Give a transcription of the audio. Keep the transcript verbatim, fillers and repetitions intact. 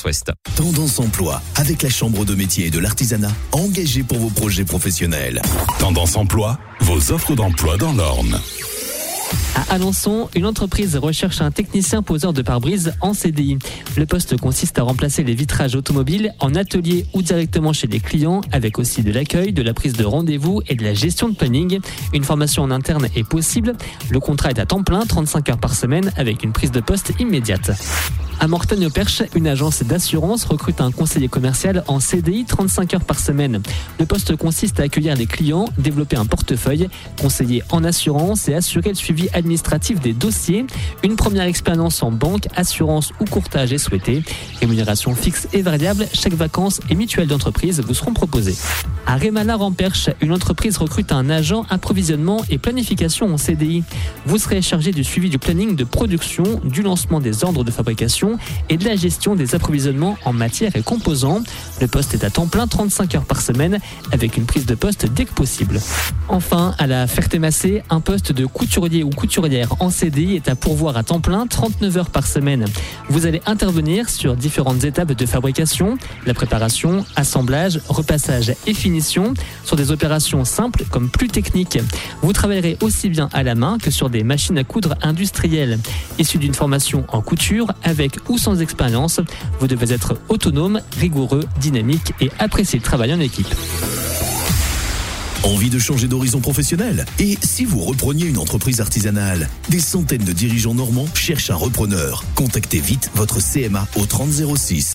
Ouest. Tendance Emploi, avec la Chambre de métier et de l'artisanat, engagée pour vos projets professionnels. Tendance Emploi, vos offres d'emploi dans l'Orne. À Alençon, une entreprise recherche un technicien poseur de pare-brise en C D I. Le poste consiste à remplacer les vitrages automobiles en atelier ou directement chez les clients, avec aussi de l'accueil, de la prise de rendez-vous et de la gestion de planning. Une formation en interne est possible. Le contrat est à temps plein, trente-cinq heures par semaine, avec une prise de poste immédiate. À Mortagne-au-Perche, une agence d'assurance recrute un conseiller commercial en C D I trente-cinq heures par semaine. Le poste consiste à accueillir les clients, développer un portefeuille, conseiller en assurance et assurer le suivi administratif des dossiers. Une première expérience en banque, assurance ou courtage est souhaitée. Rémunération fixe et variable, chèques vacances et mutuelles d'entreprise vous seront proposées. À Rémalard-en-Perche, une entreprise recrute un agent approvisionnement et planification en C D I. Vous serez chargé du suivi du planning de production, du lancement des ordres de fabrication et de la gestion des approvisionnements en matières et composants. Le poste est à temps plein, trente-cinq heures par semaine, avec une prise de poste dès que possible. Enfin, à la Ferté-Massé, un poste de couturier ou couturière en C D I est à pourvoir à temps plein, trente-neuf heures par semaine. Vous allez intervenir sur différentes étapes de fabrication, la préparation, assemblage, repassage et finition, sur des opérations simples comme plus techniques. Vous travaillerez aussi bien à la main que sur des machines à coudre industrielles. Issu d'une formation en couture, avec ou sans expérience, vous devez être autonome, rigoureux, dynamique et apprécier le travail en équipe. Envie de changer d'horizon professionnel? Et si vous repreniez une entreprise artisanale? Des centaines de dirigeants normands cherchent un repreneur. Contactez vite votre C M A au trente zéro six.